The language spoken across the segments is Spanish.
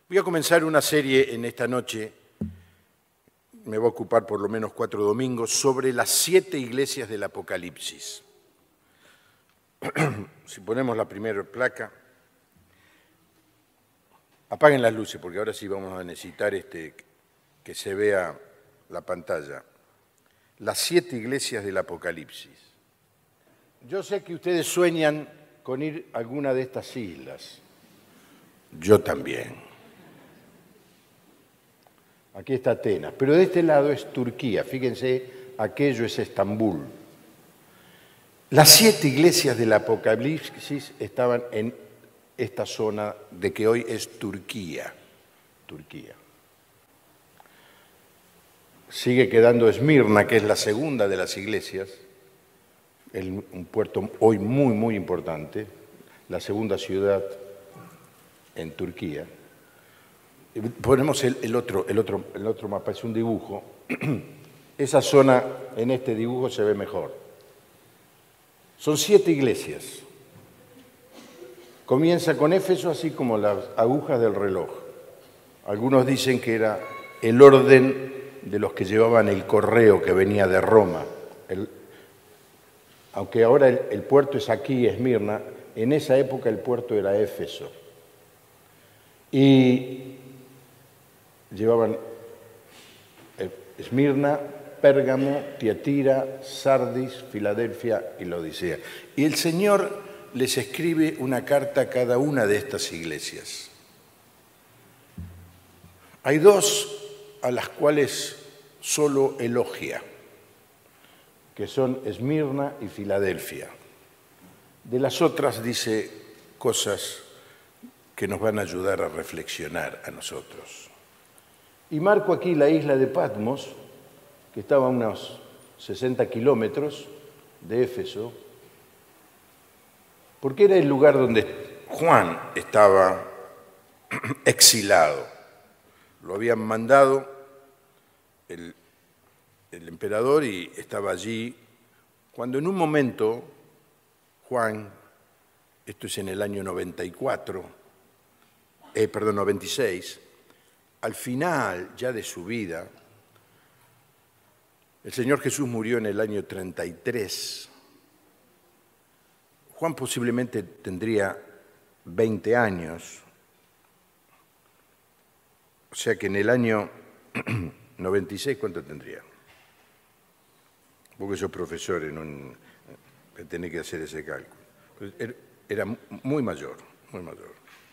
Voy a comenzar una serie en esta noche, me va a ocupar por lo menos 4 domingos, sobre las 7 iglesias del Apocalipsis. Si ponemos la primera placa, apaguen las luces porque ahora sí vamos a necesitar que se vea la pantalla. Las 7 iglesias del Apocalipsis. Yo sé que ustedes sueñan con ir a alguna de estas islas. Yo también. Aquí está Atenas, pero de este lado es Turquía. Fíjense, aquello es Estambul. Las 7 iglesias del Apocalipsis estaban en esta zona de que hoy es Turquía. Turquía. Sigue quedando Esmirna, que es la segunda de las iglesias, un puerto hoy muy, muy importante, la segunda ciudad en Turquía. Ponemos el otro mapa, es un dibujo. Esa zona en este dibujo se ve mejor. Son 7 iglesias. Comienza con Éfeso, así como las agujas del reloj. Algunos dicen que era el orden de los que llevaban el correo que venía de Roma. Aunque ahora el puerto es aquí, Esmirna, en esa época el puerto era Éfeso. Y llevaban Esmirna, Pérgamo, Tiatira, Sardis, Filadelfia y Laodicea. Y el Señor les escribe una carta a cada una de estas iglesias. Hay 2 a las cuales solo elogia, que son Esmirna y Filadelfia. De las otras dice cosas que nos van a ayudar a reflexionar a nosotros. Y marco aquí la isla de Patmos, que estaba a unos 60 kilómetros de Éfeso, porque era el lugar donde Juan estaba exilado. Lo habían mandado el emperador y estaba allí, cuando en un momento Juan, esto es en el año 96, al final ya de su vida, el Señor Jesús murió en el año 33. Juan posiblemente tendría 20 años, o sea que en el año 96, ¿cuánto tendría? Vos que sos profesor, tenés que hacer ese cálculo. Era muy mayor, muy mayor.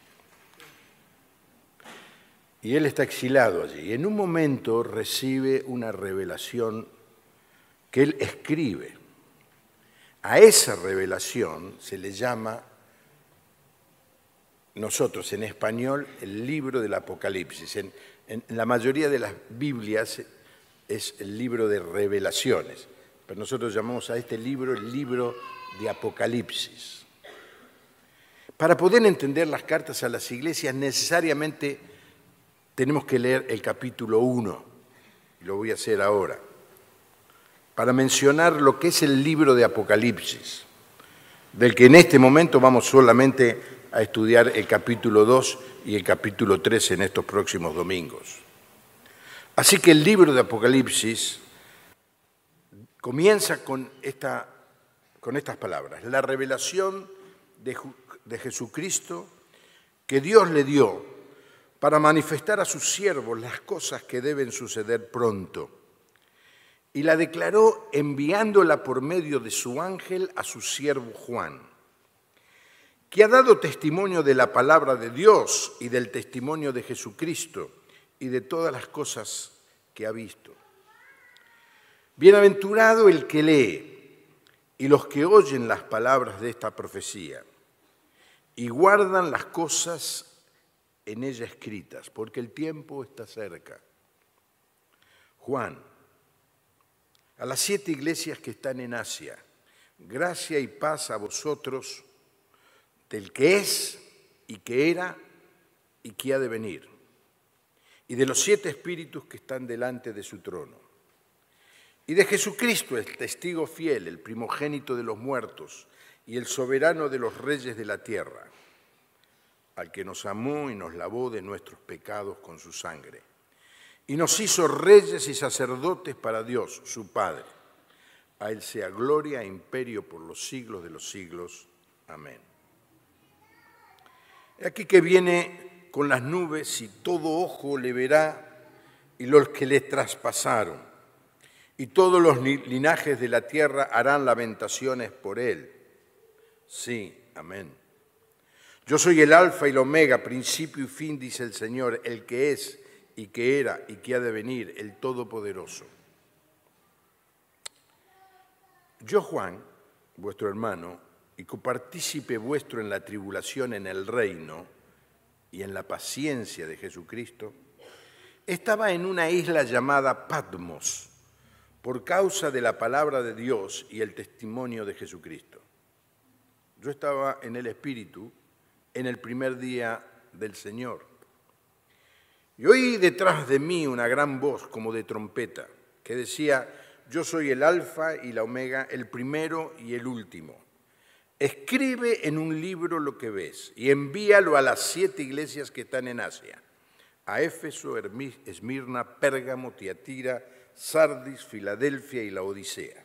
Y él está exilado allí. Y en un momento recibe una revelación que él escribe. A esa revelación se le llama, nosotros en español, el libro del Apocalipsis. En la mayoría de las Biblias es el libro de revelaciones, pero nosotros llamamos a este libro el libro de Apocalipsis. Para poder entender las cartas a las iglesias necesariamente tenemos que leer el capítulo 1, y lo voy a hacer ahora, para mencionar lo que es el libro de Apocalipsis, del que en este momento vamos solamente a estudiar el capítulo 2 y el capítulo 3 en estos próximos domingos. Así que el libro de Apocalipsis comienza con estas palabras: la revelación de Jesucristo que Dios le dio para manifestar a sus siervos las cosas que deben suceder pronto. Y la declaró enviándola por medio de su ángel a su siervo Juan, que ha dado testimonio de la palabra de Dios y del testimonio de Jesucristo y de todas las cosas que ha visto. Bienaventurado el que lee y los que oyen las palabras de esta profecía y guardan las cosas en ella escritas, porque el tiempo está cerca. Juan, a las 7 iglesias que están en Asia, gracia y paz a vosotros, del que es y que era y que ha de venir, y de los 7 espíritus que están delante de su trono, y de Jesucristo, el testigo fiel, el primogénito de los muertos y el soberano de los reyes de la tierra, al que nos amó y nos lavó de nuestros pecados con su sangre, y nos hizo reyes y sacerdotes para Dios, su Padre. A Él sea gloria e imperio por los siglos de los siglos. Amén. He aquí que viene con las nubes y todo ojo le verá, y los que le traspasaron, y todos los linajes de la tierra harán lamentaciones por Él. Sí, amén. Yo soy el Alfa y el Omega, principio y fin, dice el Señor, el que es y que era y que ha de venir, el Todopoderoso. Yo, Juan, vuestro hermano, y copartícipe vuestro en la tribulación, en el reino y en la paciencia de Jesucristo, estaba en una isla llamada Patmos, por causa de la palabra de Dios y el testimonio de Jesucristo. Yo estaba en el Espíritu en el primer día del Señor. Y oí detrás de mí una gran voz como de trompeta, que decía: yo soy el Alfa y la Omega, el primero y el último. Escribe en un libro lo que ves y envíalo a las 7 iglesias que están en Asia: a Éfeso, Esmirna, Pérgamo, Tiatira, Sardis, Filadelfia y la Odisea.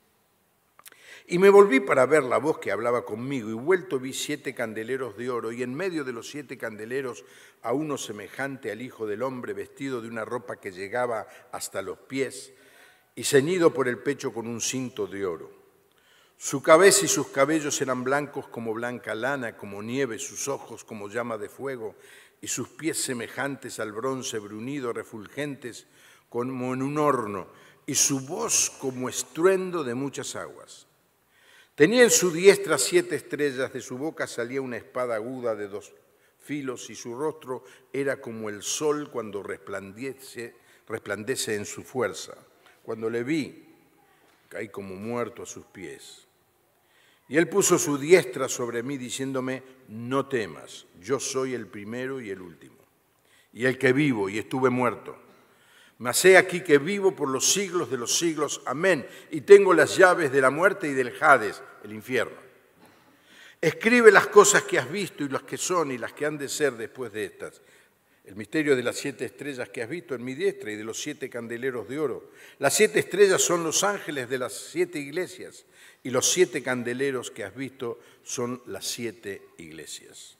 Y me volví para ver la voz que hablaba conmigo, y vuelto vi 7 candeleros de oro, y en medio de los 7 candeleros a uno semejante al Hijo del Hombre, vestido de una ropa que llegaba hasta los pies, y ceñido por el pecho con un cinto de oro. Su cabeza y sus cabellos eran blancos como blanca lana, como nieve, sus ojos como llama de fuego, y sus pies semejantes al bronce bruñido, refulgentes como en un horno, y su voz como estruendo de muchas aguas. Tenía en su diestra 7 estrellas, de su boca salía una espada aguda de 2 filos, y su rostro era como el sol cuando resplandece en su fuerza. Cuando le vi, caí como muerto a sus pies. Y él puso su diestra sobre mí, diciéndome: no temas, yo soy el primero y el último, y el que vivo y estuve muerto. Mas he aquí que vivo por los siglos de los siglos. Amén. Y tengo las llaves de la muerte y del Hades, el infierno. Escribe las cosas que has visto y las que son y las que han de ser después de estas. El misterio de las 7 estrellas que has visto en mi diestra y de los 7 candeleros de oro. Las 7 estrellas son los ángeles de las 7 iglesias, y los 7 candeleros que has visto son las 7 iglesias.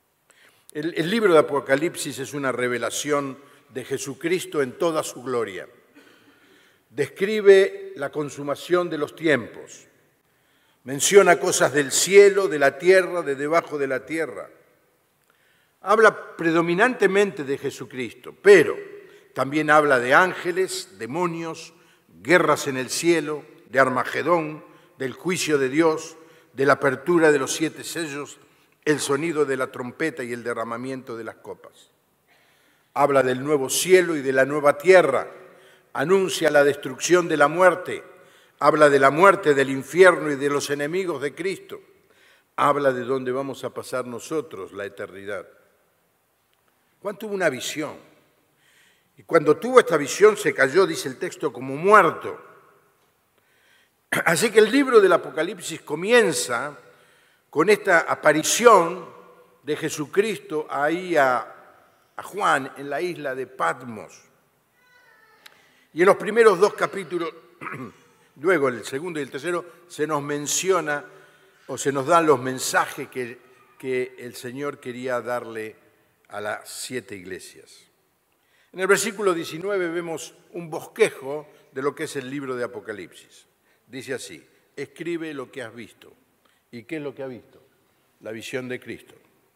El libro de Apocalipsis es una revelación de Jesucristo en toda su gloria. Describe la consumación de los tiempos. Menciona cosas del cielo, de la tierra, de debajo de la tierra. Habla predominantemente de Jesucristo, pero también habla de ángeles, demonios, guerras en el cielo, de Armagedón, del juicio de Dios, de la apertura de los 7 sellos, el sonido de la trompeta y el derramamiento de las copas. Habla del nuevo cielo y de la nueva tierra, anuncia la destrucción de la muerte, habla de la muerte, del infierno y de los enemigos de Cristo, habla de dónde vamos a pasar nosotros la eternidad. Juan tuvo una visión, y cuando tuvo esta visión se cayó, dice el texto, como muerto. Así que el libro del Apocalipsis comienza con esta aparición de Jesucristo ahí a Juan en la isla de Patmos. Y en los primeros 2 capítulos, luego en el segundo y el tercero, se nos menciona o se nos dan los mensajes que el Señor quería darle a las 7 iglesias. En el versículo 19 vemos un bosquejo de lo que es el libro de Apocalipsis. Dice así: escribe lo que has visto. ¿Y qué es lo que ha visto? La visión de Cristo.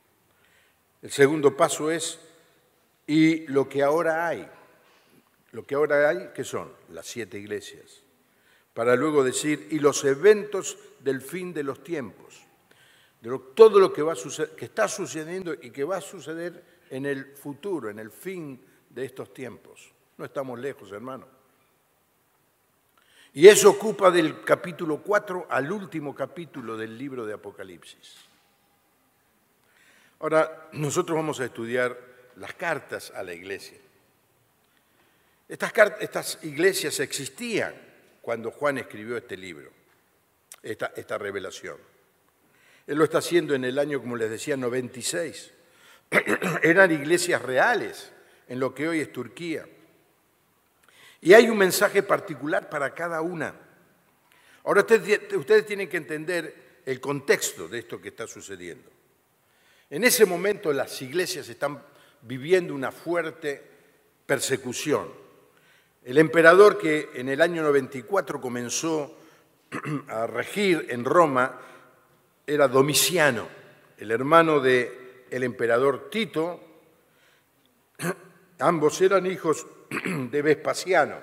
El segundo paso es: y lo que ahora hay. Lo que ahora hay, ¿qué son? Las 7 iglesias. Para luego decir: y los eventos del fin de los tiempos. Todo lo que va a suceder, que está sucediendo y que va a suceder en el futuro, en el fin de estos tiempos. No estamos lejos, hermano. Y eso ocupa del capítulo 4 al último capítulo del libro de Apocalipsis. Ahora, nosotros vamos a estudiar las cartas a la iglesia. Estas iglesias existían cuando Juan escribió este libro, esta revelación. Él lo está haciendo en el año, como les decía, 96. Eran iglesias reales en lo que hoy es Turquía. Y hay un mensaje particular para cada una. Ahora ustedes tienen que entender el contexto de esto que está sucediendo. En ese momento las iglesias están viviendo una fuerte persecución. El emperador que en el año 94 comenzó a regir en Roma era Domiciano, el hermano del emperador Tito. Ambos eran hijos de Vespasiano.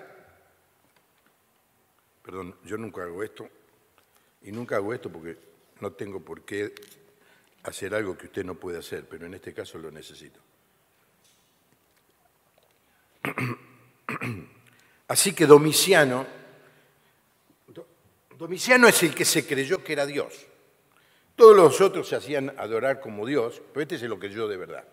Perdón, yo nunca hago esto, y nunca hago esto porque no tengo por qué hacer algo que usted no puede hacer, pero en este caso lo necesito. Así que Domiciano es el que se creyó que era Dios. Todos los otros se hacían adorar como Dios, pero este se lo creyó de verdad.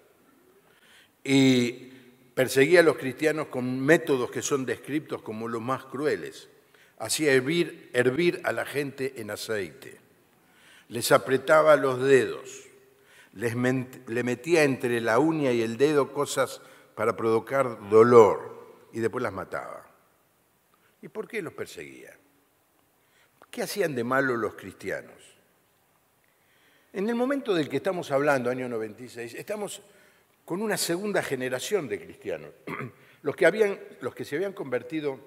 Y perseguía a los cristianos con métodos que son descritos como los más crueles. Hacía hervir a la gente en aceite. Les apretaba los dedos. Le metía entre la uña y el dedo cosas para provocar dolor y después las mataba. ¿Y por qué los perseguía? ¿Qué hacían de malo los cristianos? En el momento del que estamos hablando, año 96, estamos con una segunda generación de cristianos. Los que se habían convertido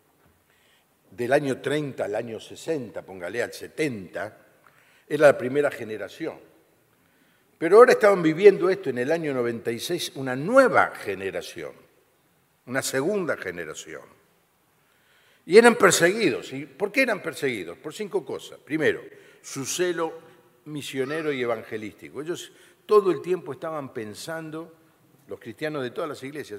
del año 30 al año 60, póngale al 70, era la primera generación. Pero ahora estaban viviendo esto en el año 96, una nueva generación, una segunda generación. Y eran perseguidos. ¿Y por qué eran perseguidos? Por 5 cosas. Primero, su celo misionero y evangelístico. Ellos todo el tiempo estaban pensando, los cristianos de todas las iglesias,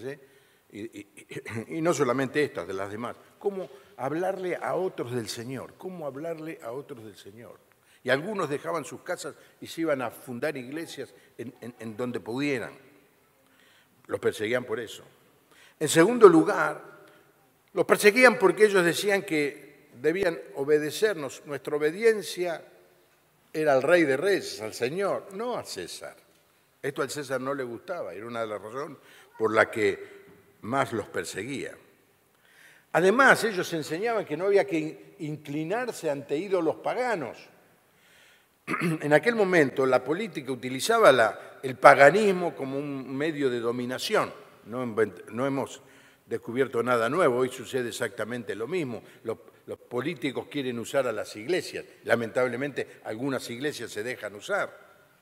y no solamente estas, de las demás, cómo hablarle a otros del Señor, cómo hablarle a otros del Señor. Y algunos dejaban sus casas y se iban a fundar iglesias en donde pudieran. Los perseguían por eso. En segundo lugar, los perseguían porque ellos decían que debían obedecernos. Nuestra obediencia era al Rey de Reyes, al Señor, no a César. Esto al César no le gustaba, era una de las razones por la que más los perseguía. Además, ellos enseñaban que no había que inclinarse ante ídolos paganos. En aquel momento la política utilizaba el paganismo como un medio de dominación. No hemos descubierto nada nuevo, hoy sucede exactamente lo mismo. Los políticos quieren usar a las iglesias. Lamentablemente, algunas iglesias se dejan usar.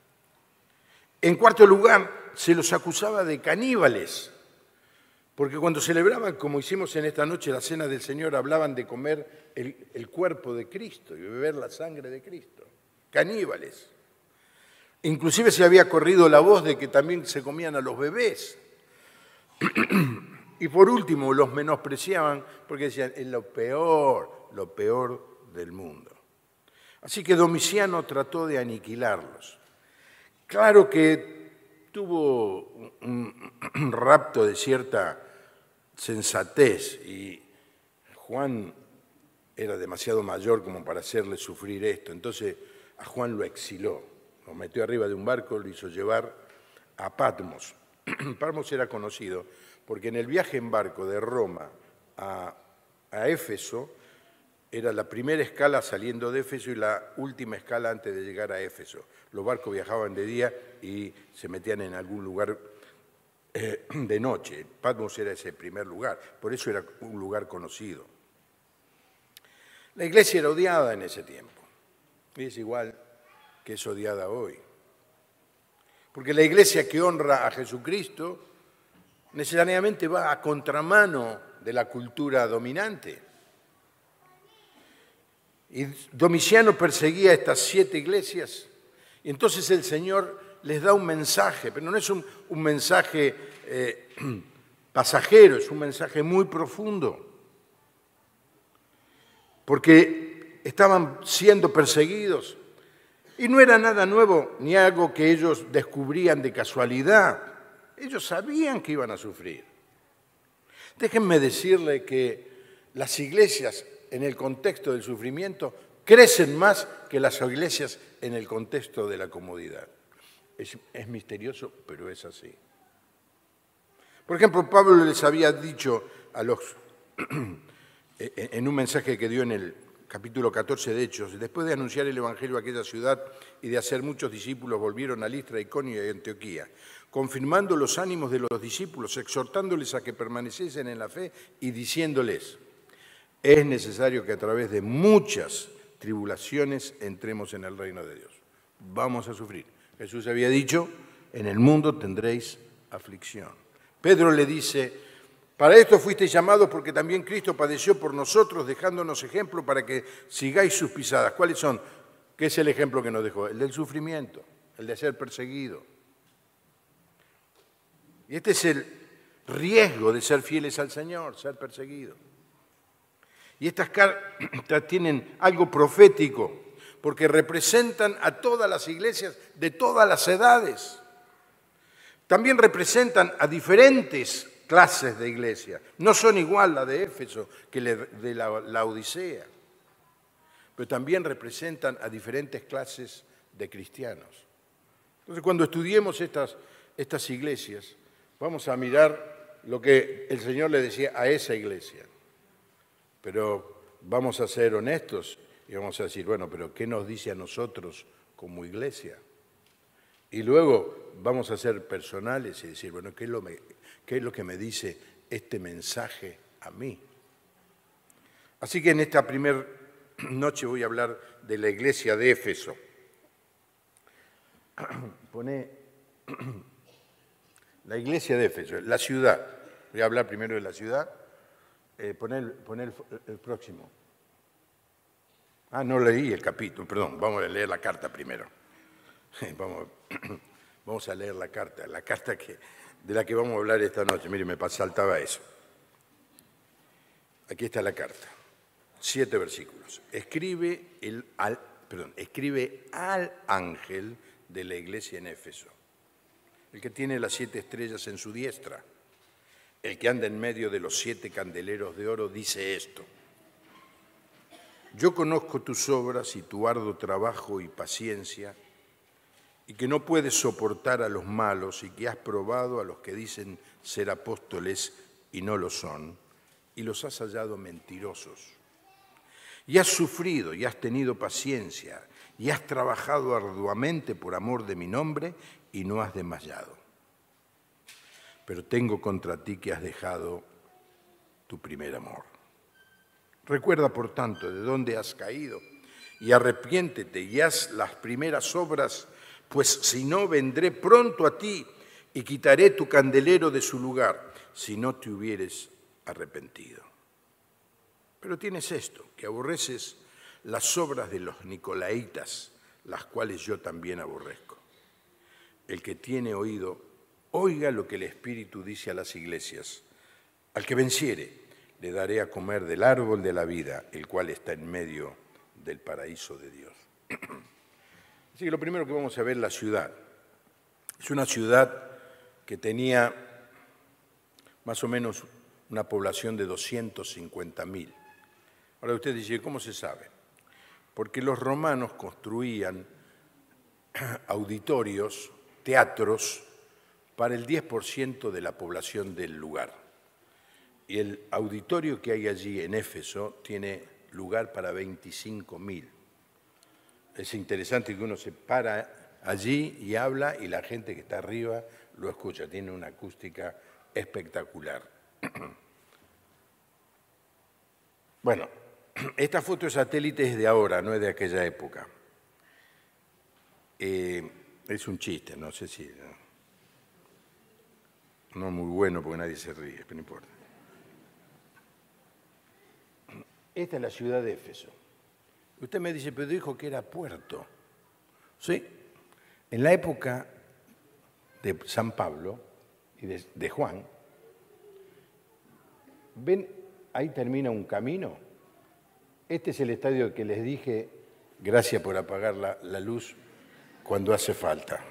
En cuarto lugar, se los acusaba de caníbales, porque cuando celebraban, como hicimos en esta noche, la Cena del Señor, hablaban de comer el cuerpo de Cristo y beber la sangre de Cristo. Caníbales. Inclusive se había corrido la voz de que también se comían a los bebés. Y por último, los menospreciaban porque decían, es lo peor del mundo. Así que Domiciano trató de aniquilarlos. Claro que tuvo un rapto de cierta sensatez y Juan era demasiado mayor como para hacerle sufrir esto. Entonces a Juan lo exiló, lo metió arriba de un barco, lo hizo llevar a Patmos. Patmos era conocido porque en el viaje en barco de Roma a Éfeso era la primera escala saliendo de Éfeso y la última escala antes de llegar a Éfeso. Los barcos viajaban de día y se metían en algún lugar de noche. Patmos era ese primer lugar, por eso era un lugar conocido. La iglesia era odiada en ese tiempo, y es igual que es odiada hoy. Porque la iglesia que honra a Jesucristo necesariamente va a contramano de la cultura dominante. Y Domiciano perseguía a estas 7 iglesias, y entonces el Señor les da un mensaje, pero no es un mensaje pasajero, es un mensaje muy profundo. Porque estaban siendo perseguidos y no era nada nuevo ni algo que ellos descubrían de casualidad. Ellos sabían que iban a sufrir. Déjenme decirle que las iglesias en el contexto del sufrimiento crecen más que las iglesias en el contexto de la comodidad. Es misterioso, pero es así. Por ejemplo, Pablo les había dicho a los, en un mensaje que dio en el capítulo 14 de Hechos, después de anunciar el Evangelio a aquella ciudad y de hacer muchos discípulos, volvieron a Listra, Iconio y Antioquía, confirmando los ánimos de los discípulos, exhortándoles a que permaneciesen en la fe y diciéndoles, es necesario que a través de muchas tribulaciones entremos en el reino de Dios. Vamos a sufrir. Jesús había dicho, en el mundo tendréis aflicción. Pedro le dice, para esto fuisteis llamados porque también Cristo padeció por nosotros, dejándonos ejemplo para que sigáis sus pisadas. ¿Cuáles son? ¿Qué es el ejemplo que nos dejó? El del sufrimiento, el de ser perseguido. Y este es el riesgo de ser fieles al Señor, ser perseguido. Y estas cartas tienen algo profético, porque representan a todas las iglesias de todas las edades. También representan a diferentes clases de iglesia. No son igual la de Éfeso que de la Odisea, pero también representan a diferentes clases de cristianos. Entonces, cuando estudiemos estas iglesias, vamos a mirar lo que el Señor le decía a esa iglesia. Pero vamos a ser honestos y vamos a decir, bueno, pero ¿qué nos dice a nosotros como iglesia? Y luego vamos a ser personales y decir, bueno, ¿qué es lo que me dice este mensaje a mí? Así que en esta primera noche voy a hablar de la iglesia de Éfeso. Pone la iglesia de Éfeso, la ciudad. Voy a hablar primero de la ciudad. Poné el próximo. No leí el capítulo, perdón, vamos a leer la carta primero. Vamos a leer la carta de la que vamos a hablar esta noche. Mire, me saltaba eso. Aquí está la carta, 7 versículos. Escribe al ángel de la iglesia en Éfeso, el que tiene las 7 estrellas en su diestra. El que anda en medio de los 7 candeleros de oro dice esto. Yo conozco tus obras y tu arduo trabajo y paciencia, y que no puedes soportar a los malos y que has probado a los que dicen ser apóstoles y no lo son, y los has hallado mentirosos. Y has sufrido y has tenido paciencia y has trabajado arduamente por amor de mi nombre y no has desmayado. Pero tengo contra ti que has dejado tu primer amor. Recuerda, por tanto, de dónde has caído y arrepiéntete y haz las primeras obras, pues si no, vendré pronto a ti y quitaré tu candelero de su lugar, si no te hubieres arrepentido. Pero tienes esto, que aborreces las obras de los nicolaitas, las cuales yo también aborrezco. El que tiene oído, oiga lo que el Espíritu dice a las iglesias. Al que venciere, le daré a comer del árbol de la vida, el cual está en medio del paraíso de Dios. Así que lo primero que vamos a ver es la ciudad. Es una ciudad que tenía más o menos una población de 250.000. Ahora usted dice, ¿cómo se sabe? Porque los romanos construían auditorios, teatros, para el 10% de la población del lugar. Y el auditorio que hay allí en Éfeso tiene lugar para 25.000. Es interesante que uno se para allí y habla y la gente que está arriba lo escucha. Tiene una acústica espectacular. Bueno, esta foto de satélite es de ahora, no es de aquella época. Es un chiste, no sé si... No muy bueno porque nadie se ríe, pero no importa. Esta es la ciudad de Éfeso. Usted me dice, pero dijo que era puerto. Sí, en la época de San Pablo y de Juan, ¿ven? Ahí termina un camino. Este es el estadio que les dije, gracias por apagar la luz cuando hace falta.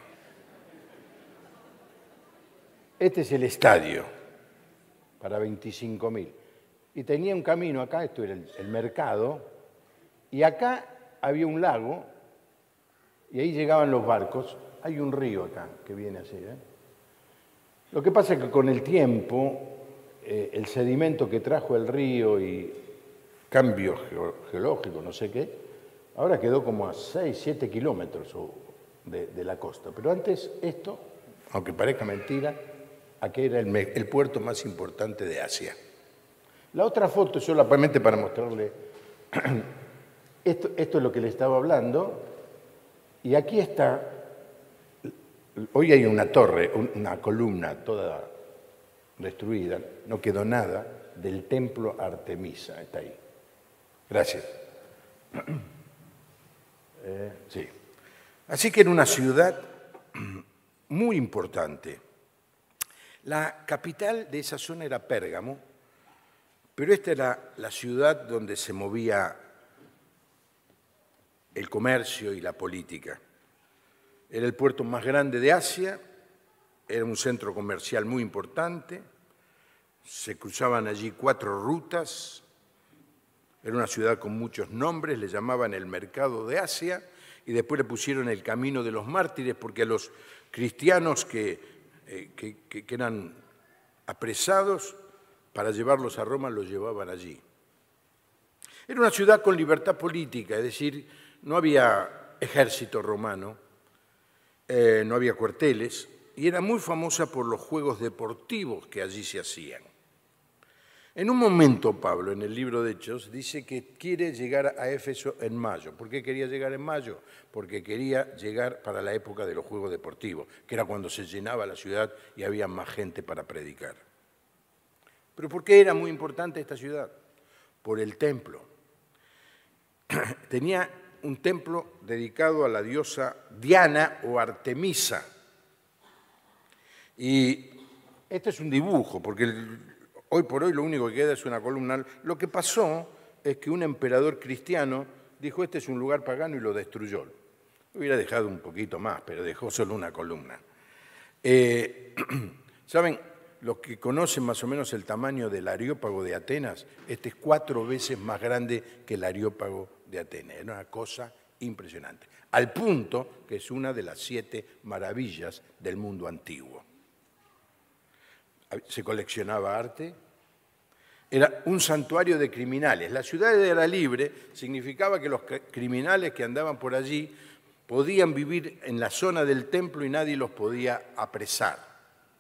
Este es el estadio para 25.000. Y tenía un camino acá, esto era el mercado, y acá había un lago, y ahí llegaban los barcos, Hay un río acá que viene así, ¿eh? Lo que pasa es que con el tiempo, el sedimento que trajo el río y cambio geológico, no sé qué, ahora quedó como a 6, 7 kilómetros de la costa. Pero antes esto, aunque parezca mentira, aquí era el puerto más importante de Asia. La otra foto, solamente para mostrarle, esto es lo que le estaba hablando, y aquí está, hoy hay una torre, una columna toda destruida, no quedó nada del templo Artemisa, está ahí. Gracias. Sí. Así que era una ciudad muy importante. La capital de esa zona era Pérgamo, pero esta era la ciudad donde se movía el comercio y la política. Era el puerto más grande de Asia, era un centro comercial muy importante, se cruzaban allí 4 rutas, era una ciudad con muchos nombres, le llamaban el mercado de Asia, y después le pusieron el camino de los mártires, porque a los cristianos que eran apresados para llevarlos a Roma los llevaban allí. Era una ciudad con libertad política, es decir, no había ejército romano, no había cuarteles, y era muy famosa por los juegos deportivos que allí se hacían. En un momento, Pablo, en el libro de Hechos, dice que quiere llegar a Éfeso en mayo. ¿Por qué quería llegar en mayo? Porque quería llegar para la época de los Juegos Deportivos, que era cuando se llenaba la ciudad y había más gente para predicar. ¿Pero por qué era muy importante esta ciudad? Por el templo. Tenía un templo dedicado a la diosa Diana o Artemisa. Y este es un dibujo, porque hoy por hoy lo único que queda es una columna. Lo que pasó es que un emperador cristiano dijo, este es un lugar pagano, y lo destruyó. Hubiera dejado un poquito más, pero dejó solo una columna. ¿Saben? Los que conocen más o menos el tamaño del Areópago de Atenas, este es 4 veces más grande que el Areópago de Atenas. Era una cosa impresionante. Al punto que es una de las 7 maravillas del mundo antiguo. Se coleccionaba arte, era un santuario de criminales. La ciudad era libre, significaba que los criminales que andaban por allí podían vivir en la zona del templo y nadie los podía apresar.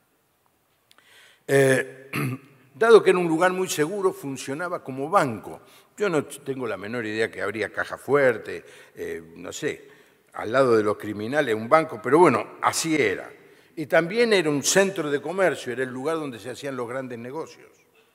Dado que era un lugar muy seguro, funcionaba como banco. Yo no tengo la menor idea que habría caja fuerte, no sé, al lado de los criminales un banco, pero bueno, así era. Y también era un centro de comercio, era el lugar donde se hacían los grandes negocios.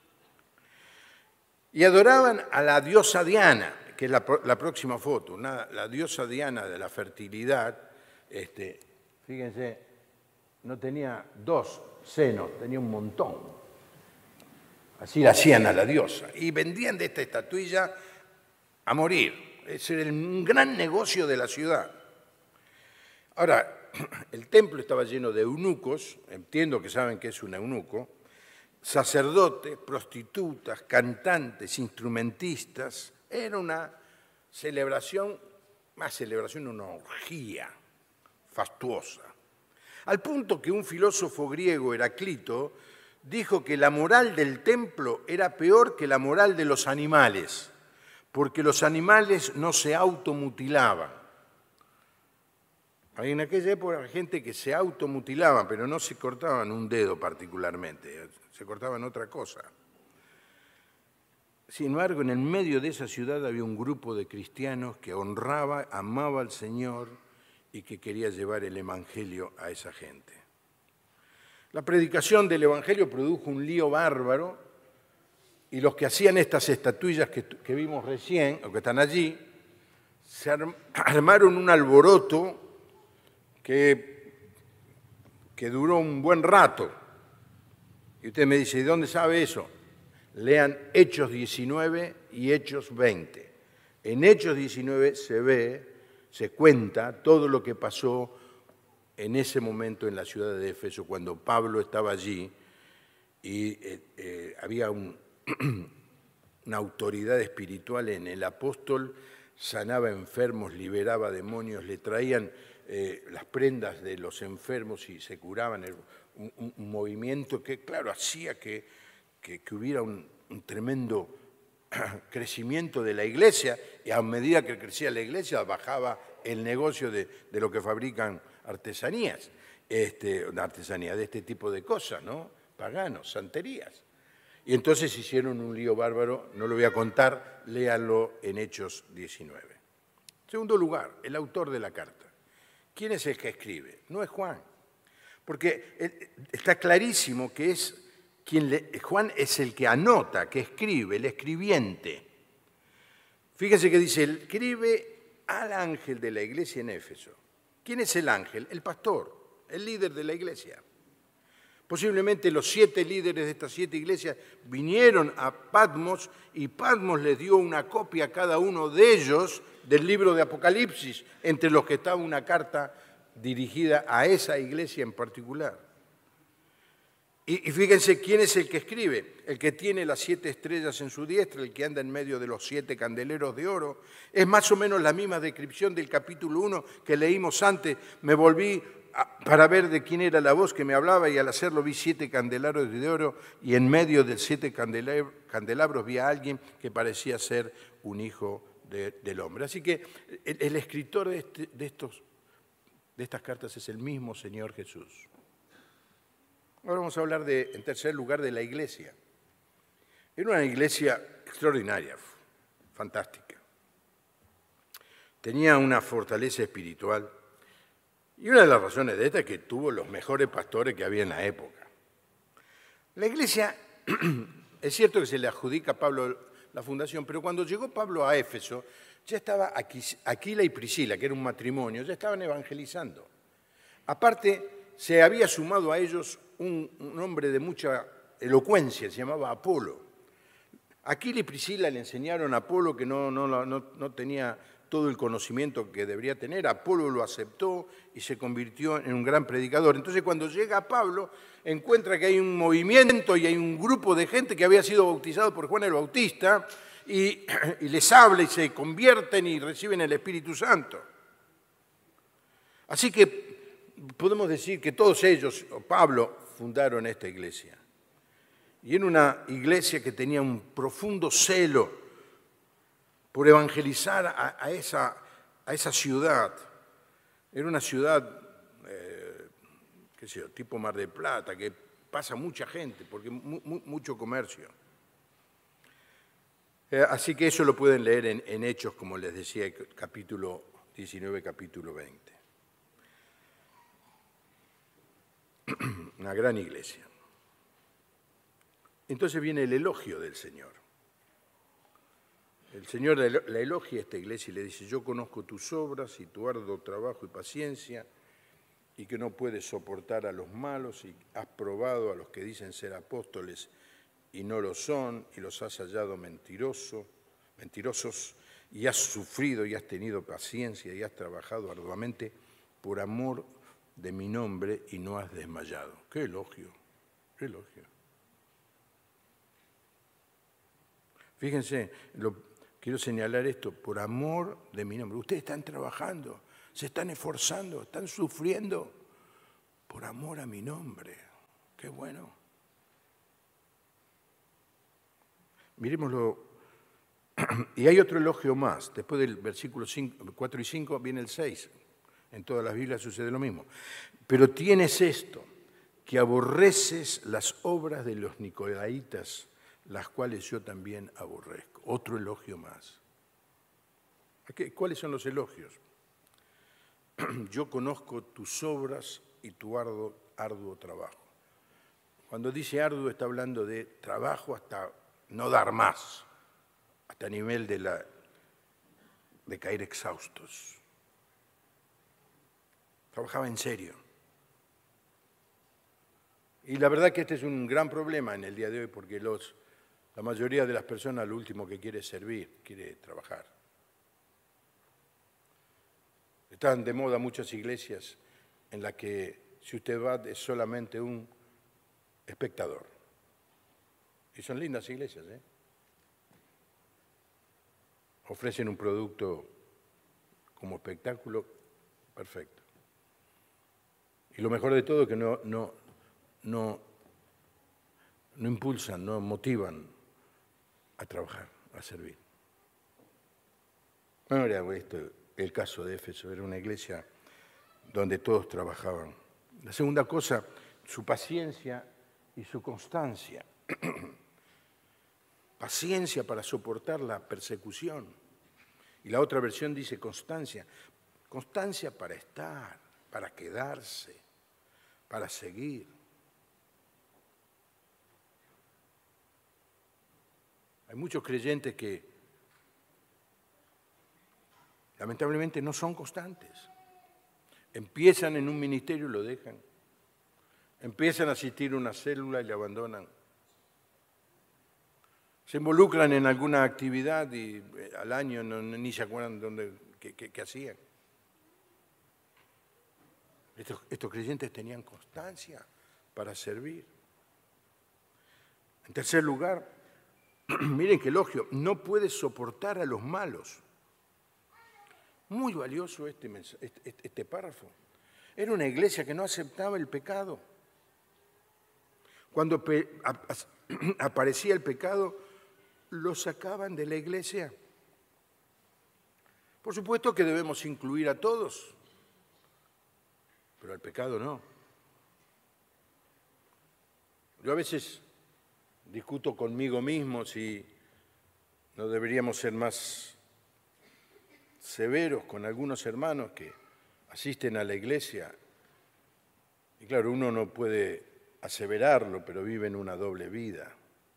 Y adoraban a la diosa Diana, que es la próxima foto, la diosa Diana de la fertilidad. Fíjense, no tenía 2 senos, tenía un montón. Así la hacían a la diosa. Y vendían de esta estatuilla a morir. Ese era un gran negocio de la ciudad. Ahora, el templo estaba lleno de eunucos, entiendo que saben qué es un eunuco, sacerdotes, prostitutas, cantantes, instrumentistas. Era una celebración, más celebración, una orgía fastuosa. Al punto que un filósofo griego, Heraclito, dijo que la moral del templo era peor que la moral de los animales, porque los animales no se automutilaban. En aquella época había gente que se automutilaba, pero no se cortaban un dedo particularmente, se cortaban otra cosa. Sin embargo, en el medio de esa ciudad había un grupo de cristianos que honraba, amaba al Señor y que quería llevar el Evangelio a esa gente. La predicación del Evangelio produjo un lío bárbaro y los que hacían estas estatuillas que vimos recién, o que están allí, se armaron un alboroto que duró un buen rato. Y usted me dice, ¿de dónde sabe eso? Lean Hechos 19 y Hechos 20. En Hechos 19 se cuenta todo lo que pasó en ese momento en la ciudad de Éfeso, cuando Pablo estaba allí y había una autoridad espiritual en el apóstol, sanaba enfermos, liberaba demonios, le traían las prendas de los enfermos y se curaban, un movimiento que, claro, hacía que hubiera un tremendo crecimiento de la iglesia, y a medida que crecía la iglesia bajaba el negocio de lo que fabrican artesanías, artesanía de este tipo de cosas, ¿no? Paganos, santerías. Y entonces hicieron un lío bárbaro, no lo voy a contar, léanlo en Hechos 19. Segundo lugar, el autor de la carta. ¿Quién es el que escribe? No es Juan, porque está clarísimo que Juan es el que anota, que escribe, el escribiente. Fíjense que dice, escribe al ángel de la iglesia en Éfeso. ¿Quién es el ángel? El pastor, el líder de la iglesia. Posiblemente los 7 líderes de estas 7 iglesias vinieron a Patmos y Patmos les dio una copia a cada uno de ellos del libro de Apocalipsis, entre los que estaba una carta dirigida a esa iglesia en particular. Y fíjense quién es el que escribe, el que tiene las 7 estrellas en su diestra, el que anda en medio de los 7 candeleros de oro. Es más o menos la misma descripción del capítulo 1 que leímos antes. Me volví para ver de quién era la voz que me hablaba y al hacerlo vi 7 candelabros de oro y en medio de 7 candelabros vi a alguien que parecía ser un hijo del hombre. Así que el escritor de estas cartas es el mismo Señor Jesús. Ahora vamos a hablar, en tercer lugar, de la iglesia. Era una iglesia extraordinaria, fantástica. Tenía una fortaleza espiritual y una de las razones de esta es que tuvo los mejores pastores que había en la época. La iglesia, es cierto que se le adjudica a Pablo la fundación, pero cuando llegó Pablo a Éfeso, ya estaba Aquila y Priscila, que era un matrimonio, ya estaban evangelizando. Aparte, se había sumado a ellos un hombre de mucha elocuencia, se llamaba Apolo. Aquila y Priscila le enseñaron a Apolo que no tenía todo el conocimiento que debería tener. Apolo lo aceptó y se convirtió en un gran predicador. Entonces, cuando llega Pablo, encuentra que hay un movimiento y hay un grupo de gente que había sido bautizado por Juan el Bautista y les habla y se convierten y reciben el Espíritu Santo. Así que podemos decir que todos ellos, o Pablo, fundaron esta iglesia. Y era una iglesia que tenía un profundo celo por evangelizar a esa ciudad. Era una ciudad, qué sé yo, tipo Mar del Plata, que pasa mucha gente, porque mucho comercio. Así que eso lo pueden leer en Hechos, como les decía, capítulo 19, capítulo 20. Una gran iglesia. Entonces viene el elogio del Señor. El Señor la elogia a esta iglesia y le dice, yo conozco tus obras y tu arduo trabajo y paciencia, y que no puedes soportar a los malos, y has probado a los que dicen ser apóstoles y no lo son, y los has hallado mentirosos, y has sufrido y has tenido paciencia y has trabajado arduamente por amor de mi nombre y no has desmayado. ¡Qué elogio! ¡Qué elogio! Fíjense, quiero señalar esto, por amor de mi nombre. Ustedes están trabajando, se están esforzando, están sufriendo por amor a mi nombre. ¡Qué bueno! Miremoslo. Y hay otro elogio más. Después del versículo 4 y 5 viene el 6. En todas las Biblias sucede lo mismo. Pero tienes esto, que aborreces las obras de los nicolaitas, las cuales yo también aborrezco. Otro elogio más. ¿Cuáles son los elogios? Yo conozco tus obras y tu arduo trabajo. Cuando dice arduo está hablando de trabajo hasta no dar más, hasta nivel de caer exhaustos. Trabajaba en serio. Y la verdad que este es un gran problema en el día de hoy porque la mayoría de las personas lo último que quiere es servir, quiere trabajar. Están de moda muchas iglesias en las que si usted va es solamente un espectador. Y son lindas iglesias, ¿eh? Ofrecen un producto como espectáculo perfecto. Y lo mejor de todo es que no impulsan, no motivan a trabajar, a servir. No era esto el caso de Éfeso, era una iglesia donde todos trabajaban. La segunda cosa, su paciencia y su constancia. Paciencia para soportar la persecución. Y la otra versión dice constancia. Constancia para estar, para quedarse, para seguir. Hay muchos creyentes que lamentablemente no son constantes. Empiezan en un ministerio y lo dejan. Empiezan a asistir a una célula y la abandonan. Se involucran en alguna actividad y al año ni se acuerdan qué hacían. Estos creyentes tenían constancia para servir. En tercer lugar, miren qué elogio, no puede soportar a los malos. Muy valioso este párrafo. Era una iglesia que no aceptaba el pecado. Cuando aparecía el pecado, lo sacaban de la iglesia. Por supuesto que debemos incluir a todos, pero al pecado no. Yo a veces discuto conmigo mismo si no deberíamos ser más severos con algunos hermanos que asisten a la iglesia. Y claro, uno no puede aseverarlo, pero viven una doble vida.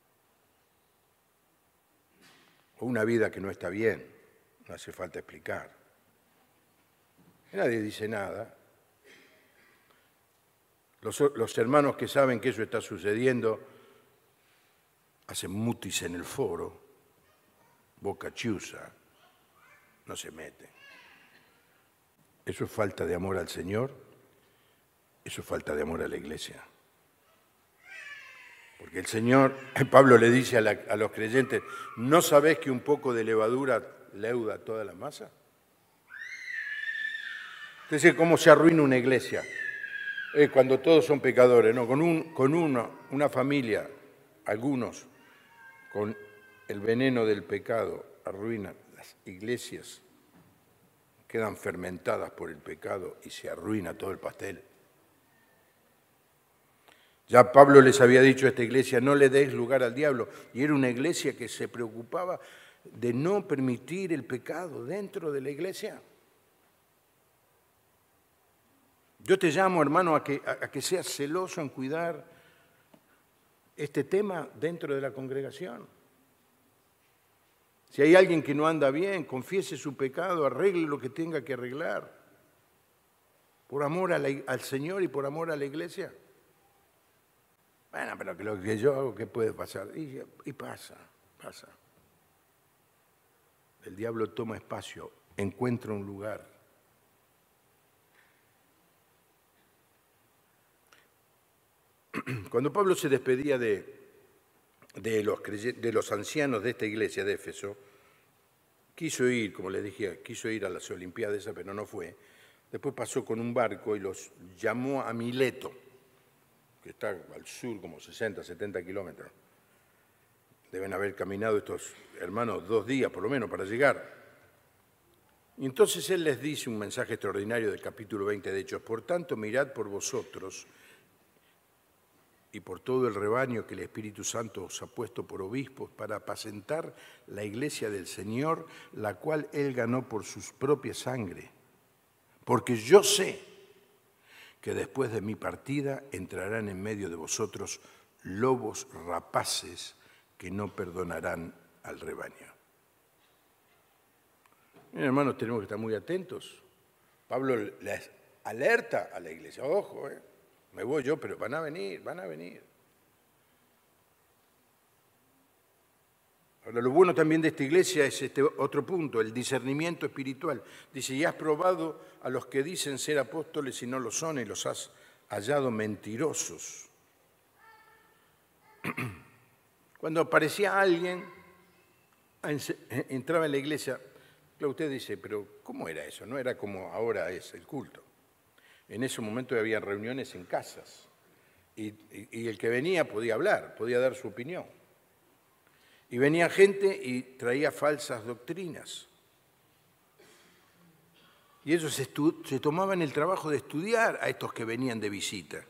O una vida que no está bien, no hace falta explicar. Y nadie dice nada. Los hermanos que saben que eso está sucediendo hacen mutis en el foro, boca chiusa, no se meten. Eso es falta de amor al Señor, eso es falta de amor a la iglesia. Porque el Señor, Pablo le dice a los creyentes, ¿no sabés que un poco de levadura leuda toda la masa? Entonces, ¿cómo se arruina una iglesia? Cuando todos son pecadores, ¿no? Con una familia, algunos, con el veneno del pecado, arruinan las iglesias, quedan fermentadas por el pecado y se arruina todo el pastel. Ya Pablo les había dicho a esta iglesia, no le deis lugar al diablo. Y era una iglesia que se preocupaba de no permitir el pecado dentro de la iglesia. Yo te llamo, hermano, a que seas celoso en cuidar este tema dentro de la congregación. Si hay alguien que no anda bien, confiese su pecado, arregle lo que tenga que arreglar. Por amor al Señor y por amor a la iglesia. Bueno, pero que lo que yo hago, ¿qué puede pasar? Y pasa. El diablo toma espacio, encuentra un lugar. Cuando Pablo se despedía de los ancianos de esta iglesia de Éfeso, quiso ir, como les dije, quiso ir a las Olimpiadas, pero no fue. Después pasó con un barco y los llamó a Mileto, que está al sur como 60, 70 kilómetros. Deben haber caminado estos hermanos 2 días por lo menos para llegar. Y entonces él les dice un mensaje extraordinario del capítulo 20 de Hechos. Por tanto, mirad por vosotros y por todo el rebaño que el Espíritu Santo os ha puesto por obispos para apacentar la iglesia del Señor, la cual él ganó por su propia sangre. Porque yo sé que después de mi partida entrarán en medio de vosotros lobos rapaces que no perdonarán al rebaño. Miren, hermanos, tenemos que estar muy atentos. Pablo les alerta a la iglesia, ojo, me voy yo, pero van a venir. Ahora, lo bueno también de esta iglesia es este otro punto, el discernimiento espiritual. Dice, y has probado a los que dicen ser apóstoles y no lo son, y los has hallado mentirosos. Cuando aparecía alguien, entraba en la iglesia, usted dice, pero ¿cómo era eso? No era como ahora es el culto. En ese momento había reuniones en casas y el que venía podía hablar, podía dar su opinión. Y venía gente y traía falsas doctrinas. Y ellos se tomaban el trabajo de estudiar a estos que venían de visita.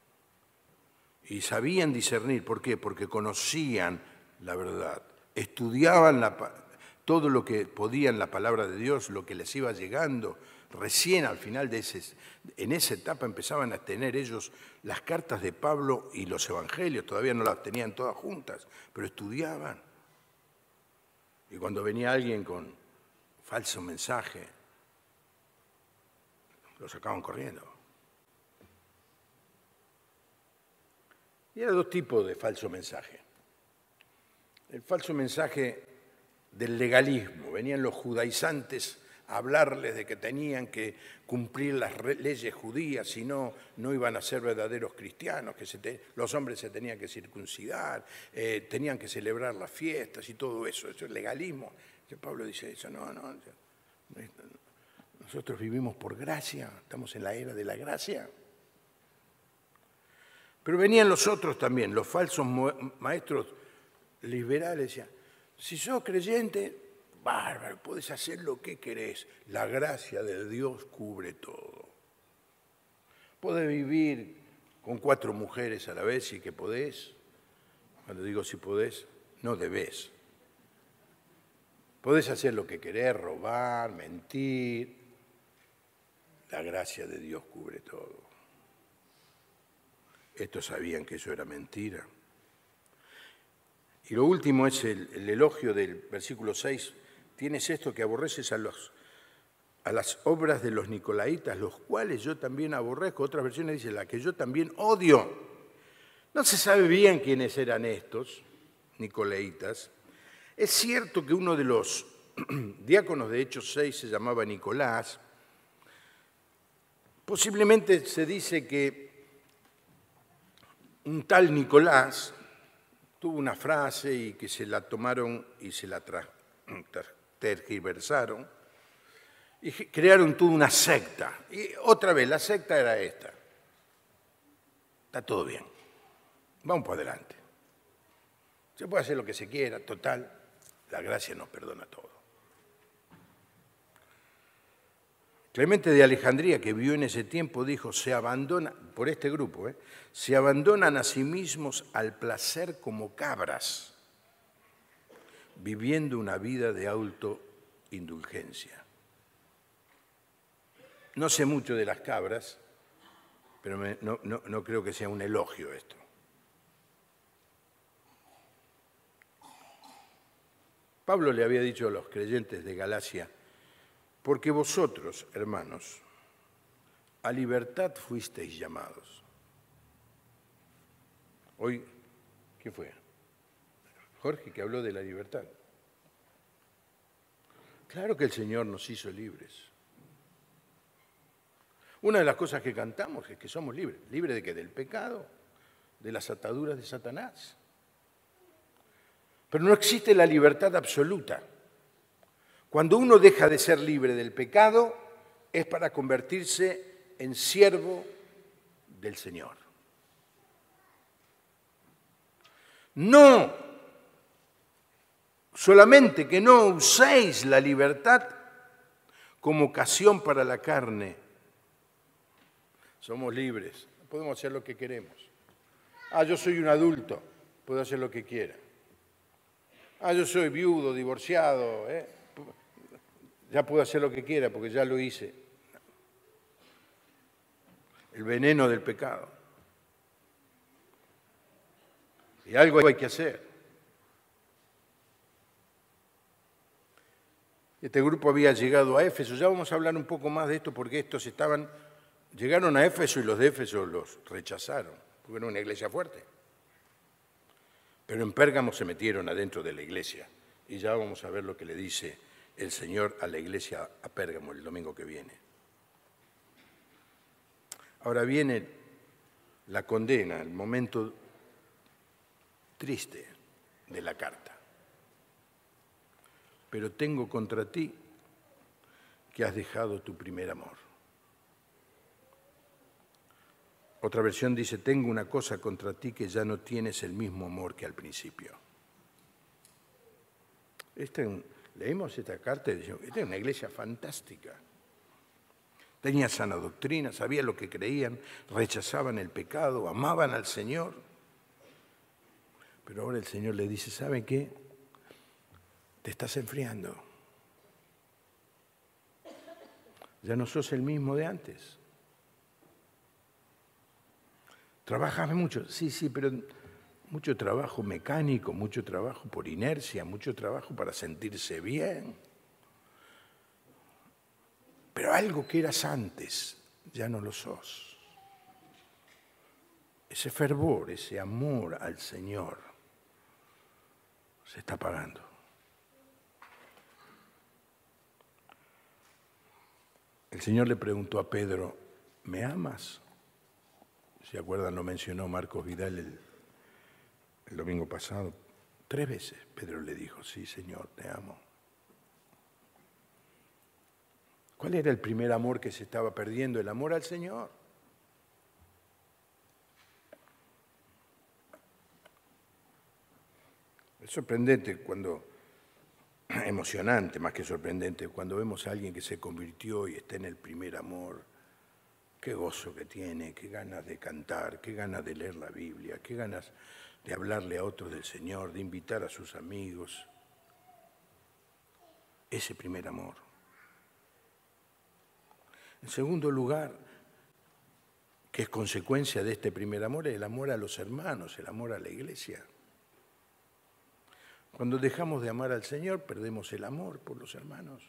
Y sabían discernir. ¿Por qué? Porque conocían la verdad. Estudiaban todo lo que podían la palabra de Dios, lo que les iba llegando. Recién al final en esa etapa empezaban a tener ellos las cartas de Pablo y los evangelios. Todavía no las tenían todas juntas, pero estudiaban. Y cuando venía alguien con falso mensaje, lo sacaban corriendo. Y hay dos tipos de falso mensaje. El falso mensaje del legalismo. Venían los judaizantes a hablarles de que tenían que cumplir las leyes judías, si no, no iban a ser verdaderos cristianos, que los hombres se tenían que circuncidar, tenían que celebrar las fiestas y todo eso. Eso es legalismo. Y Pablo dice eso, no. Nosotros vivimos por gracia, estamos en la era de la gracia. Pero venían los otros también, los falsos maestros liberales, decían, si sos creyente, bárbaro, podés hacer lo que querés, la gracia de Dios cubre todo. Podés vivir con 4 mujeres a la vez y que podés, cuando digo si podés, no debés. Podés hacer lo que querés, robar, mentir, la gracia de Dios cubre todo. Estos sabían que eso era mentira. Y lo último es el elogio del versículo 6. Tienes esto que aborreces a las obras de los nicolaitas, los cuales yo también aborrezco. Otras versiones dicen, la que yo también odio. No se sabe bien quiénes eran estos nicolaitas. Es cierto que uno de los diáconos de Hechos 6 se llamaba Nicolás. Posiblemente se dice que un tal Nicolás tuvo una frase y que se la tomaron y se la tergiversaron y crearon toda una secta. Y otra vez, la secta era esta. Está todo bien. Vamos por adelante. Se puede hacer lo que se quiera, total, la gracia nos perdona todo. Clemente de Alejandría, que vivió en ese tiempo, dijo, se abandona, por este grupo, se abandonan a sí mismos al placer como cabras, viviendo una vida de autoindulgencia. No sé mucho de las cabras, pero no creo que sea un elogio esto. Pablo le había dicho a los creyentes de Galacia, porque vosotros, hermanos, a libertad fuisteis llamados. Hoy, ¿qué fue? Jorge, que habló de la libertad. Claro que el Señor nos hizo libres. Una de las cosas que cantamos es que somos libres. ¿Libres de qué? Del pecado, de las ataduras de Satanás. Pero no existe la libertad absoluta. Cuando uno deja de ser libre del pecado, es para convertirse en siervo del Señor. No, solamente que no uséis la libertad como ocasión para la carne. Somos libres, podemos hacer lo que queremos. Yo soy un adulto, puedo hacer lo que quiera. Yo soy viudo, divorciado, ya puedo hacer lo que quiera porque ya lo hice. El veneno del pecado. Y algo hay que hacer. Este grupo había llegado a Éfeso. Ya vamos a hablar un poco más de esto porque estos llegaron a Éfeso y los de Éfeso los rechazaron, porque era una iglesia fuerte. Pero en Pérgamo se metieron adentro de la iglesia. Y ya vamos a ver lo que le dice el Señor a la iglesia a Pérgamo el domingo que viene. Ahora viene la condena, el momento triste de la carta. Pero tengo contra ti que has dejado tu primer amor. Otra versión dice, tengo una cosa contra ti, que ya no tienes el mismo amor que al principio. Leímos esta carta y decimos, esta es una iglesia fantástica. Tenía sana doctrina, sabía lo que creían, rechazaban el pecado, amaban al Señor. Pero ahora el Señor le dice, ¿saben qué? Te estás enfriando. Ya no sos el mismo de antes. Trabajas mucho, sí, pero mucho trabajo mecánico, mucho trabajo por inercia, mucho trabajo para sentirse bien. Pero algo que eras antes, ya no lo sos. Ese fervor, ese amor al Señor se está apagando. El Señor le preguntó a Pedro, ¿me amas? ¿Se acuerdan? Lo mencionó Marcos Vidal el domingo pasado. 3 veces Pedro le dijo, sí, Señor, te amo. ¿Cuál era el primer amor que se estaba perdiendo? El amor al Señor. Es sorprendente emocionante más que sorprendente, cuando vemos a alguien que se convirtió y está en el primer amor. Qué gozo que tiene, qué ganas de cantar, qué ganas de leer la Biblia, qué ganas de hablarle a otros del Señor, de invitar a sus amigos. Ese primer amor. En segundo lugar, que es consecuencia de este primer amor, es el amor a los hermanos, el amor a la iglesia. Cuando dejamos de amar al Señor, perdemos el amor por los hermanos.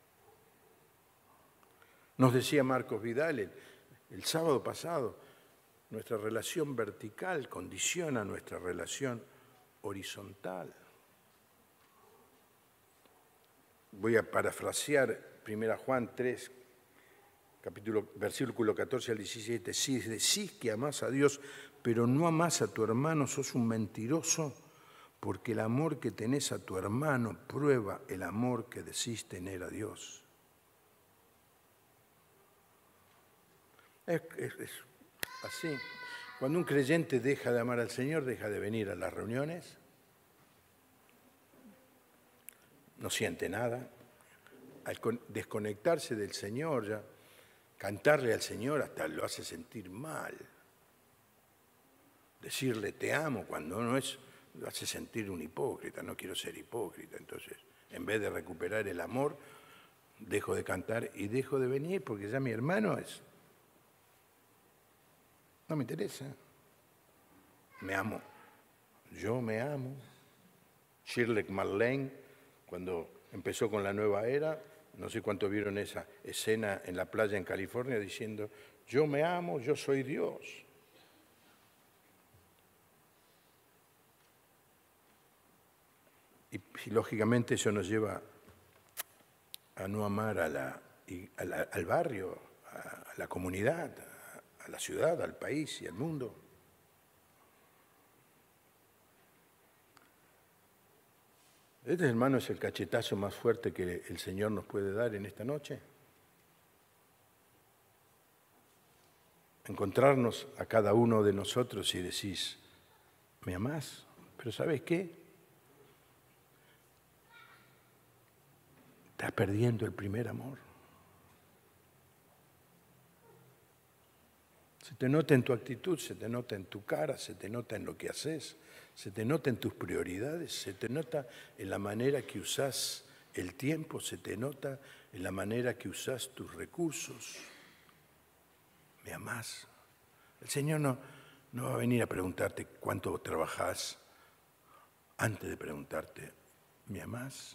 Nos decía Marcos Vidal el sábado pasado, nuestra relación vertical condiciona nuestra relación horizontal. Voy a parafrasear 1 Juan 3, versículo 14 al 17. Si decís que amás a Dios, pero no amás a tu hermano, sos un mentiroso, porque el amor que tenés a tu hermano prueba el amor que decís tener a Dios. Es así. Cuando un creyente deja de amar al Señor, deja de venir a las reuniones, no siente nada. Al desconectarse del Señor, ya cantarle al Señor hasta lo hace sentir mal. Decirle te amo cuando no es, lo hace sentir un hipócrita. No quiero ser hipócrita. Entonces, en vez de recuperar el amor, dejo de cantar y dejo de venir porque ya mi hermano no me interesa. Me amo. Yo me amo. Shirley MacLaine, cuando empezó con la nueva era, no sé cuánto vieron esa escena en la playa en California diciendo, yo me amo, yo soy Dios. Y lógicamente eso nos lleva a no amar al barrio, a la comunidad, a la ciudad, al país y al mundo. Este, hermano, es el cachetazo más fuerte que el Señor nos puede dar en esta noche. Encontrarnos a cada uno de nosotros y decís, ¿me amás? Pero ¿sabes qué? Estás perdiendo el primer amor. Se te nota en tu actitud, se te nota en tu cara, se te nota en lo que haces, se te nota en tus prioridades, se te nota en la manera que usás el tiempo, se te nota en la manera que usás tus recursos. ¿Me amás? El Señor no va a venir a preguntarte cuánto trabajás antes de preguntarte, ¿me amás?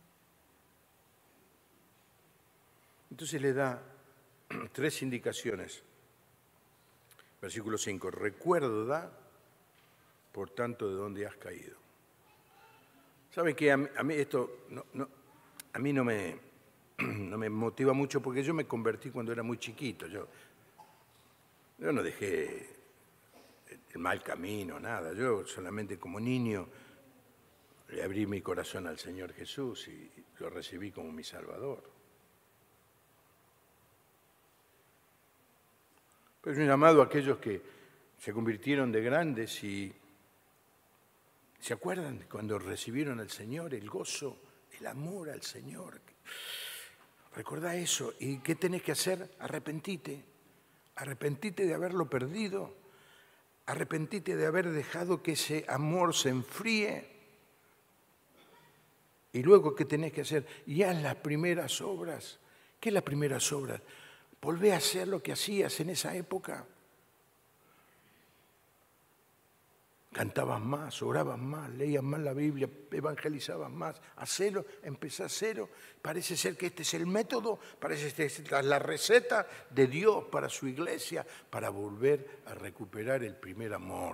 Entonces le da 3 indicaciones. Versículo 5, recuerda, por tanto, de dónde has caído. ¿Saben qué? A mí esto no me motiva mucho porque yo me convertí cuando era muy chiquito. Yo no dejé el mal camino, nada. Yo solamente como niño le abrí mi corazón al Señor Jesús y lo recibí como mi Salvador. Pero es un llamado a aquellos que se convirtieron de grandes y se acuerdan de cuando recibieron al Señor, el gozo, el amor al Señor. Recordá eso. ¿Y qué tenés que hacer? Arrepentite. Arrepentite de haberlo perdido. Arrepentite de haber dejado que ese amor se enfríe. Y luego, ¿qué tenés que hacer? Y haz las primeras obras. ¿Qué es las primeras obras? Volvé a hacer lo que hacías en esa época. Cantabas más, orabas más, leías más la Biblia, evangelizabas más. Hacelo, empezá a hacerlo. Parece ser que este es el método, parece que esta es la receta de Dios para su iglesia, para volver a recuperar el primer amor.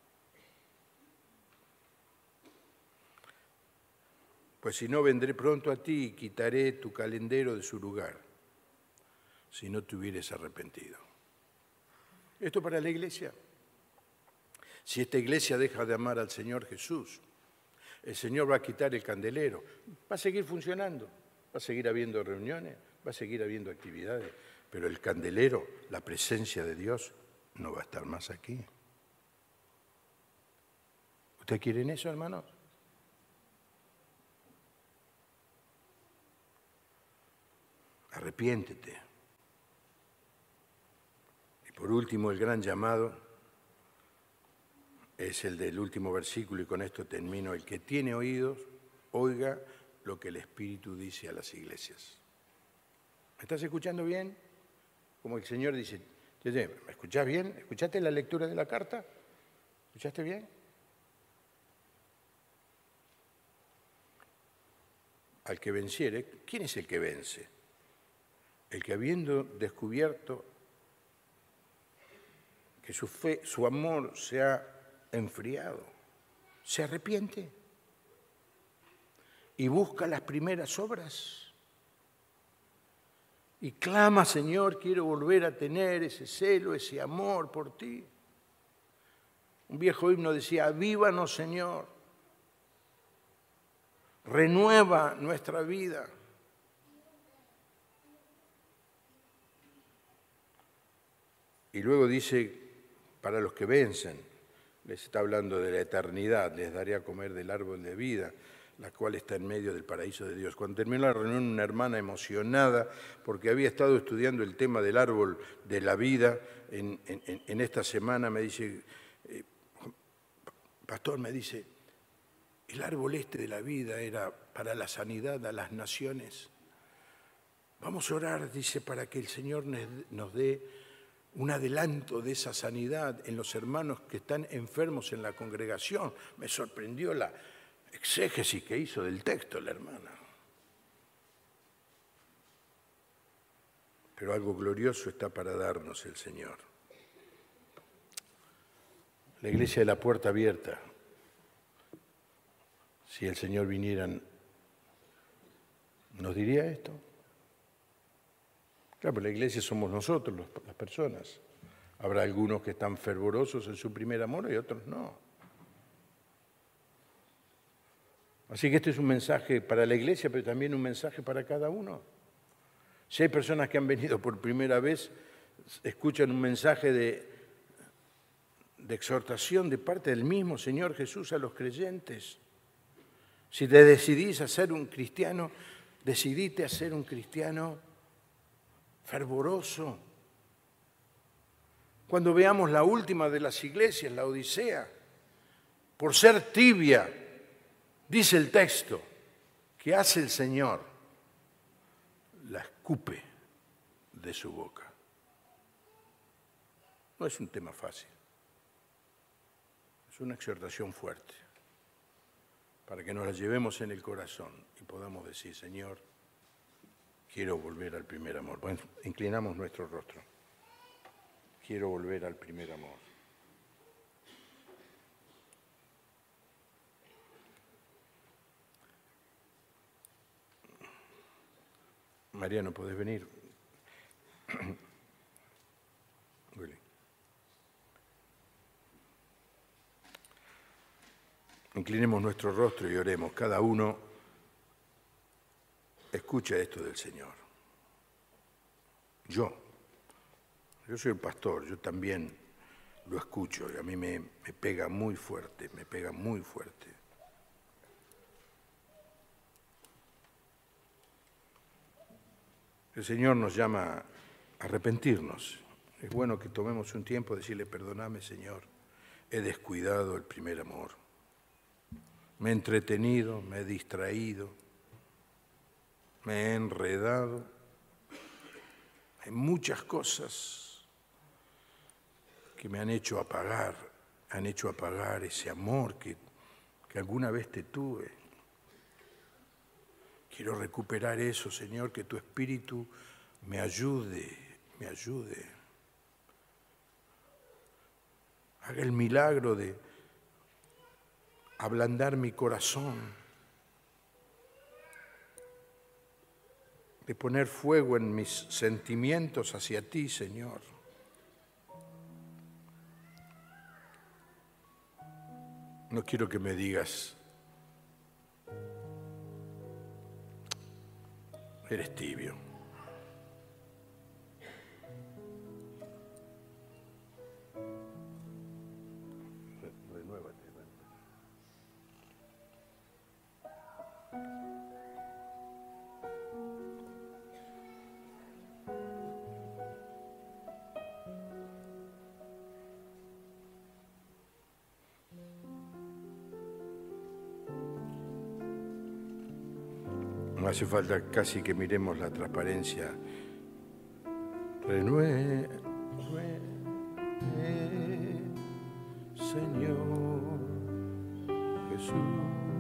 Pues si no, vendré pronto a ti y quitaré tu calendero de su lugar, si no te hubieres arrepentido. Esto para la iglesia. Si esta iglesia deja de amar al Señor Jesús, el Señor va a quitar el candelero. Va a seguir funcionando, va a seguir habiendo reuniones, va a seguir habiendo actividades, pero el candelero, la presencia de Dios, no va a estar más aquí. ¿Ustedes quieren eso, hermanos? Arrepiéntete. Y por último, el gran llamado es el del último versículo, y con esto termino. El que tiene oídos, oiga lo que el Espíritu dice a las iglesias. ¿Me estás escuchando bien? Como el Señor dice, ¿me escuchás bien? ¿Escuchaste la lectura de la carta? ¿Escuchaste bien? Al que venciere, ¿quién es el que vence? El que habiendo descubierto que su fe, su amor se ha enfriado, se arrepiente y busca las primeras obras y clama: Señor, quiero volver a tener ese celo, ese amor por ti. Un viejo himno decía: avívanos, Señor, renueva nuestra vida. Y luego dice, para los que vencen, les está hablando de la eternidad: les daré a comer del árbol de vida, la cual está en medio del paraíso de Dios. Cuando terminó la reunión, una hermana emocionada, porque había estado estudiando el tema del árbol de la vida en esta semana, me dice, pastor, me dice, el árbol este de la vida era para la sanidad a las naciones. Vamos a orar, dice, para que el Señor nos dé un adelanto de esa sanidad en los hermanos que están enfermos en la congregación. Me sorprendió la exégesis que hizo del texto la hermana. Pero algo glorioso está para darnos el Señor. La iglesia de la puerta abierta, si el Señor viniera, ¿nos diría esto? Claro, pero la iglesia somos nosotros, las personas. Habrá algunos que están fervorosos en su primer amor y otros no. Así que este es un mensaje para la iglesia, pero también un mensaje para cada uno. Si hay personas que han venido por primera vez, escuchan un mensaje de exhortación de parte del mismo Señor Jesús a los creyentes. Si te decidís a ser un cristiano, decidite a ser un cristiano fervoroso. Cuando veamos la última de las iglesias, la Odisea, por ser tibia, dice el texto, que hace el Señor, la escupe de su boca. No es un tema fácil, es una exhortación fuerte, para que nos la llevemos en el corazón y podamos decir: Señor, quiero volver al primer amor. Bueno, inclinamos nuestro rostro. Quiero volver al primer amor. Mariano, ¿podés venir? Willy. Inclinemos nuestro rostro y oremos. Cada uno escucha esto del Señor. Yo Yo soy el pastor, yo también lo escucho y a mí me pega muy fuerte, me pega muy fuerte. El Señor nos llama a arrepentirnos. Es bueno que tomemos un tiempo de decirle, perdóname, Señor, he descuidado el primer amor. Me he entretenido, me he distraído, me he enredado en muchas cosas que me han hecho apagar ese amor que alguna vez te tuve. Quiero recuperar eso, Señor, que tu Espíritu me ayude. Haga el milagro de ablandar mi corazón, de poner fuego en mis sentimientos hacia ti, Señor. No quiero que me digas, eres tibio. Renuévate. No hace falta casi que miremos la transparencia. Renueve, Señor Jesús.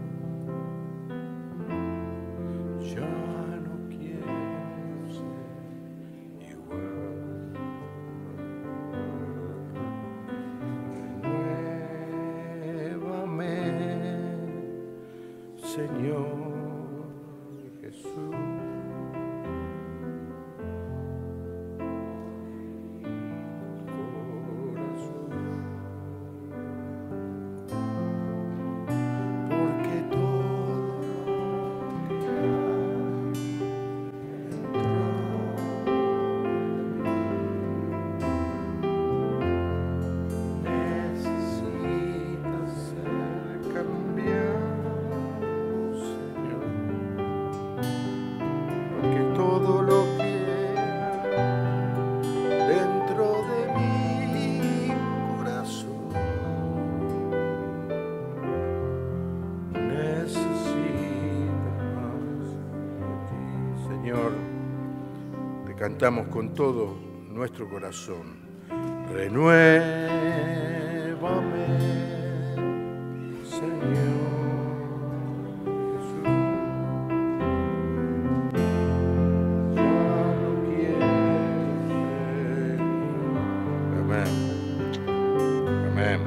Ya no quiero ser igual. Renuévame, Señor Jesús. Cantamos con todo nuestro corazón. Renuévame, Señor Jesús. Ya no quiero ser. Amén. Amén.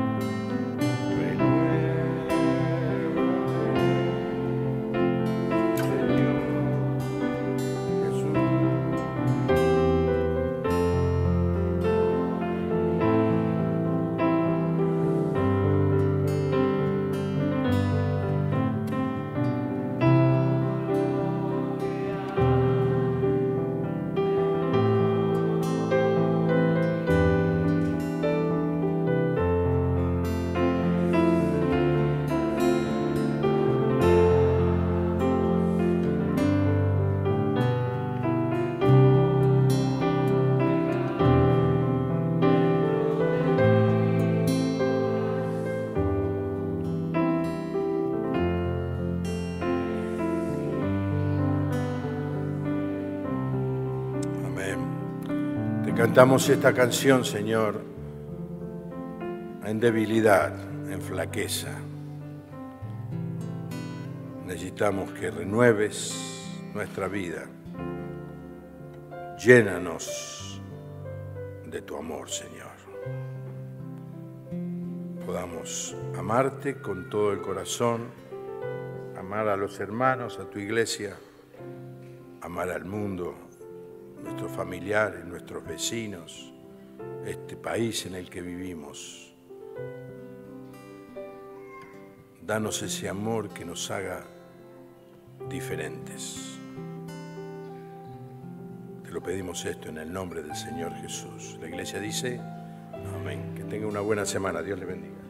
Cantamos esta canción, Señor, en debilidad, en flaqueza. Necesitamos que renueves nuestra vida. Llénanos de tu amor, Señor. Podamos amarte con todo el corazón, amar a los hermanos, a tu iglesia, amar al mundo, nuestros familiares, nuestros vecinos, este país en el que vivimos. Danos ese amor que nos haga diferentes. Te Te lo pedimos esto en el nombre del Señor Jesús. La iglesia dice, amén. Que tenga una buena semana. Dios le bendiga.